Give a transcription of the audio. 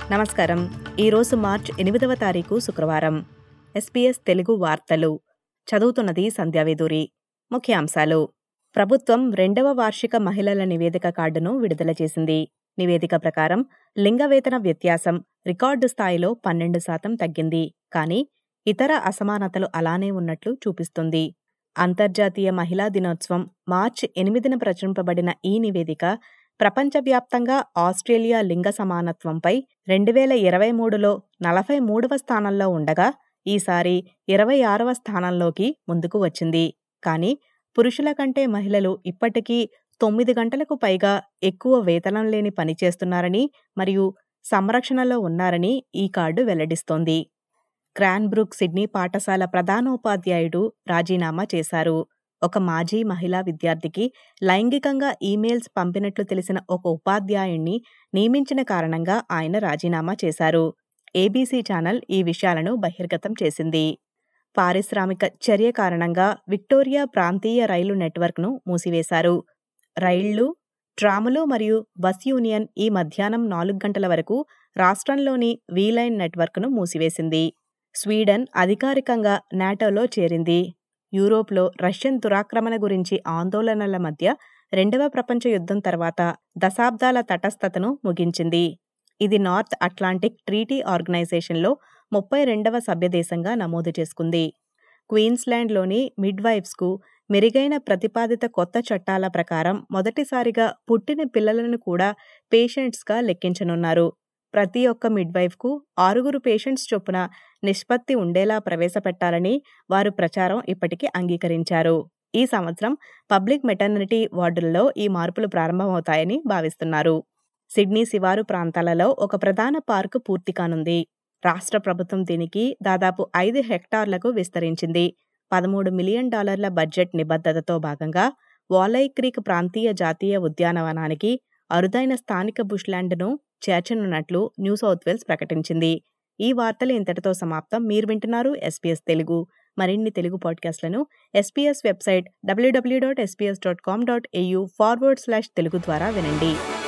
నమస్కారం. ఈరోజు మార్చ్ 8వ తారీఖు శుక్రవారం. SBS తెలుగు వార్తలు చదువుతున్నది సంధ్యావేదూరి. ముఖ్యాంశాలు: ప్రభుత్వం 2వ వార్షిక మహిళల నివేదిక కార్డును విడుదల చేసింది. నివేదిక ప్రకారం లింగ వేతన వ్యత్యాసం రికార్డు స్థాయిలో 12% తగ్గింది. కానీ ఇతర అసమానతలు అలానే ఉన్నట్లు చూపిస్తుంది. అంతర్జాతీయ మహిళా దినోత్సవం మార్చి 8న ప్రచురింపబడిన ఈ నివేదిక ప్రపంచవ్యాప్తంగా ఆస్ట్రేలియా లింగ సమానత్వంపై 2023లో 43వ స్థానంలో ఉండగా ఈసారి 26వ స్థానంలోకి ముందుకు వచ్చింది. కానీ పురుషుల కంటే మహిళలు ఇప్పటికీ 9 గంటలకు పైగా ఎక్కువ వేతనం లేని పని చేస్తున్నారని మరియు సంరక్షణలో ఉన్నారని ఈ కార్డు వెల్లడిస్తోంది. క్రాన్బ్రూక్ సిడ్నీ పాఠశాల ప్రధానోపాధ్యాయుడు రాజీనామా చేశారు. ఒక మాజీ మహిళా విద్యార్థికి లైంగికంగా ఈమెయిల్స్ పంపినట్లు తెలిసిన ఒక ఉపాధ్యాయుణ్ణి నియమించిన కారణంగా ఆయన రాజీనామా చేశారు. ABC ఛానల్ ఈ విషయాలను బహిర్గతం చేసింది. పారిశ్రామిక చర్య కారణంగా విక్టోరియా ప్రాంతీయ రైలు నెట్వర్క్ను మూసివేశారు. రైళ్లు, ట్రాములు మరియు బస్ యూనియన్ ఈ మధ్యాహ్నం 4 గంటల వరకు రాష్ట్రంలోని వీలైన్ నెట్వర్క్ను మూసివేసింది. స్వీడన్ అధికారికంగా నాటోలో చేరింది. యూరోప్లో రష్యన్ దురాక్రమణ గురించి ఆందోళనల మధ్య 2వ ప్రపంచ యుద్ధం తర్వాత దశాబ్దాల తటస్థతను ముగించింది. ఇది నార్త్ అట్లాంటిక్ ట్రీటీ ఆర్గనైజేషన్లో 32వ సభ్యదేశంగా నమోదు చేసుకుంది. క్వీన్స్లాండ్లోని మిడ్వైఫ్స్కు మెరుగైన ప్రతిపాదిత కొత్త చట్టాల ప్రకారం మొదటిసారిగా పుట్టిన పిల్లలను కూడా పేషెంట్స్గా లెక్కించనున్నారు. ప్రతి ఒక్క మిడ్వైఫ్కు 6 పేషెంట్స్ చొప్పున నిష్పత్తి ఉండేలా ప్రవేశపెట్టాలని వారు ప్రచారం ఇప్పటికీ అంగీకరించారు. ఈ సంవత్సరం పబ్లిక్ మెటర్నిటీ వార్డుల్లో ఈ మార్పులు ప్రారంభమవుతాయని భావిస్తున్నారు. సిడ్నీ శివారు ప్రాంతాలలో ఒక ప్రధాన పార్కు పూర్తి కానుంది. రాష్ట్ర ప్రభుత్వం దీనికి దాదాపు 5 హెక్టార్లకు విస్తరించింది. $13 మిలియన్ బడ్జెట్ నిబద్ధతతో భాగంగా వాలై క్రీక్ ప్రాంతీయ జాతీయ ఉద్యానవనానికి అరుదైన స్థానిక బుష్ల్యాండ్ను చేర్చనున్నట్లు న్యూ సౌత్ వేల్స్ ప్రకటించింది. ఈ వార్తలు ఇంతటితో సమాప్తం. మీరు వింటున్నారు SBS తెలుగు. మరిన్ని తెలుగు పాడ్కాస్ట్లను SBS వెబ్సైట్ www.sbs.com.au/telugu ద్వారా వినండి.